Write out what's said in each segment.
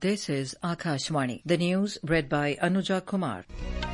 This is Akashvani. The news read by Anuja Kumar.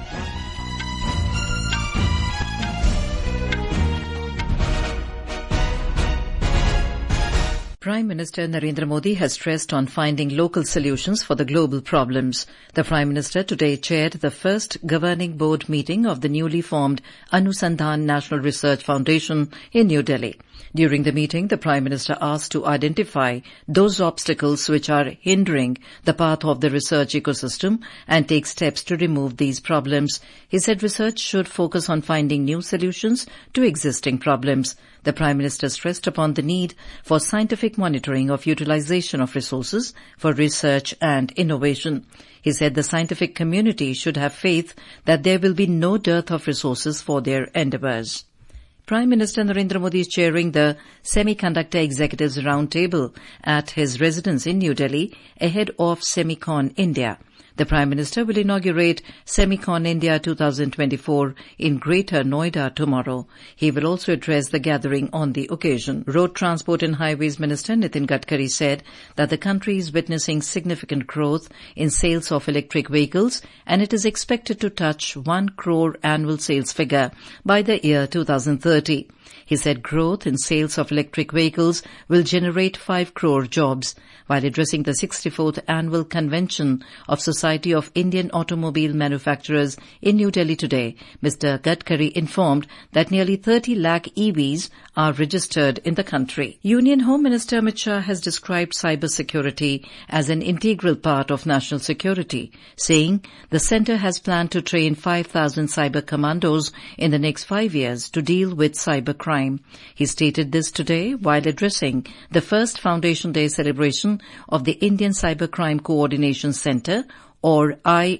Prime Minister Narendra Modi has stressed on finding local solutions for the global problems. The Prime Minister today chaired the first governing board meeting of the newly formed Anusandhan National Research Foundation in New Delhi. During the meeting, the Prime Minister asked to identify those obstacles which are hindering the path of the research ecosystem and take steps to remove these problems. He said research should focus on finding new solutions to existing problems. The Prime Minister stressed upon the need for scientific monitoring of utilization of resources for research and innovation. He said the scientific community should have faith that there will be no dearth of resources for their endeavours. Prime Minister Narendra Modi is chairing the Semiconductor Executives Roundtable at his residence in New Delhi ahead of Semicon India. The Prime Minister will inaugurate Semicon India 2024 in Greater Noida tomorrow. He will also address the gathering on the occasion. Road Transport and Highways Minister Nitin Gadkari said that the country is witnessing significant growth in sales of electric vehicles and it is expected to touch 1 crore annual sales figure by the year 2030. He said growth in sales of electric vehicles will generate 5 crore jobs. While addressing the 64th Annual Convention of Society of Indian Automobile Manufacturers in New Delhi today, Mr. Gadkari informed that nearly 30 lakh EVs are registered in the country. Union Home Minister Amit Shah has described cybersecurity as an integral part of national security, saying the centre has planned to train 5,000 cyber commandos in the next 5 years to deal with cybercrime. He stated this today while addressing the first Foundation Day celebration of the Indian Cybercrime Coordination Centre, or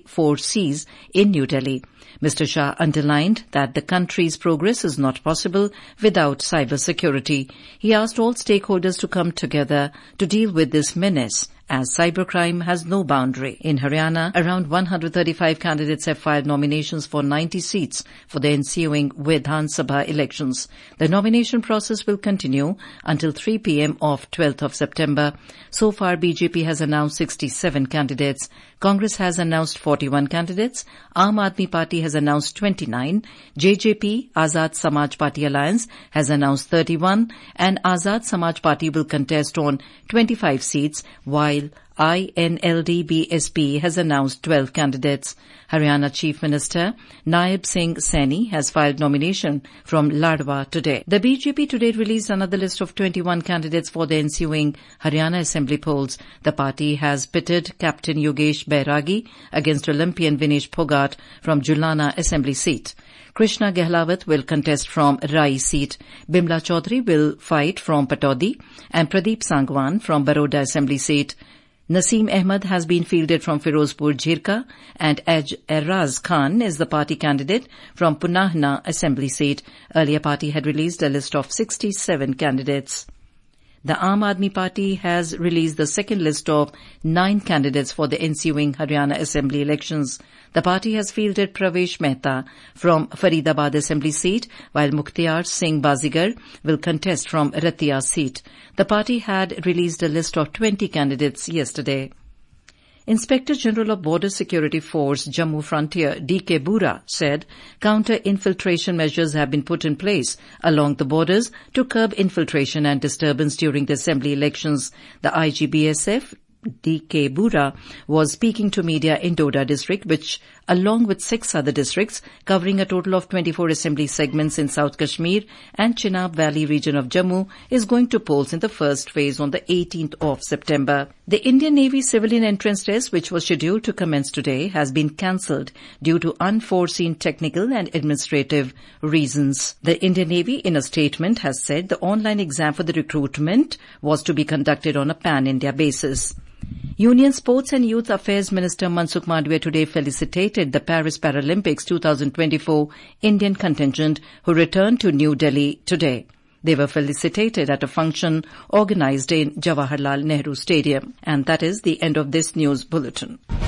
I4Cs, in New Delhi. Mr. Shah underlined that the country's progress is not possible without cybersecurity. He asked all stakeholders to come together to deal with this menace, as cybercrime has no boundary. In Haryana, around 135 candidates have filed nominations for 90 seats for the ensuing Vidhan Sabha elections. The nomination process will continue until 3 p.m. of 12th of September. So far, BJP has announced 67 candidates. Congress has announced 41 candidates. Aam Aadmi Party has announced 29. JJP, Azad Samaj Party Alliance, has announced 31. And Azad Samaj Party will contest on 25 seats, while INLD-BSP has announced 12 candidates. Haryana Chief Minister Naib Singh Saini has filed nomination from Ladwa today. The BJP today released another list of 21 candidates for the ensuing Haryana Assembly polls. The party has pitted Captain Yogesh Bairagi against Olympian Vinesh Phogat from Julana Assembly seat. Krishna Gehlawat will contest from Rai seat. Bimla Chaudhary will fight from Pataudi and Pradeep Sangwan from Baroda Assembly seat. Naseem Ahmed has been fielded from Firozpur Jhirka and Erraz Khan is the party candidate from Punahna Assembly seat. Earlier party had released a list of 67 candidates. The Aam Aadmi Party has released the second list of 9 candidates for the ensuing Haryana Assembly elections. The party has fielded Pravesh Mehta from Faridabad Assembly seat, while Mukhtiar Singh Bazigar will contest from Ratia seat. The party had released a list of 20 candidates yesterday. Inspector General of Border Security Force Jammu Frontier D.K. Bura said counter-infiltration measures have been put in place along the borders to curb infiltration and disturbance during the assembly elections. The IGBSF D.K. Bura was speaking to media in Doda district, which, along with 6 other districts covering a total of 24 assembly segments in South Kashmir and Chenab Valley region of Jammu, is going to polls in the first phase on the 18th of September. The Indian Navy civilian entrance test, which was scheduled to commence today, has been cancelled due to unforeseen technical and administrative reasons. The Indian Navy, in a statement, has said the online exam for the recruitment was to be conducted on a pan-India basis. Union Sports and Youth Affairs Minister Mansukh Mandavia today felicitated the Paris Paralympics 2024 Indian contingent who returned to New Delhi today. They were felicitated at a function organized in Jawaharlal Nehru Stadium. And that is the end of this news bulletin.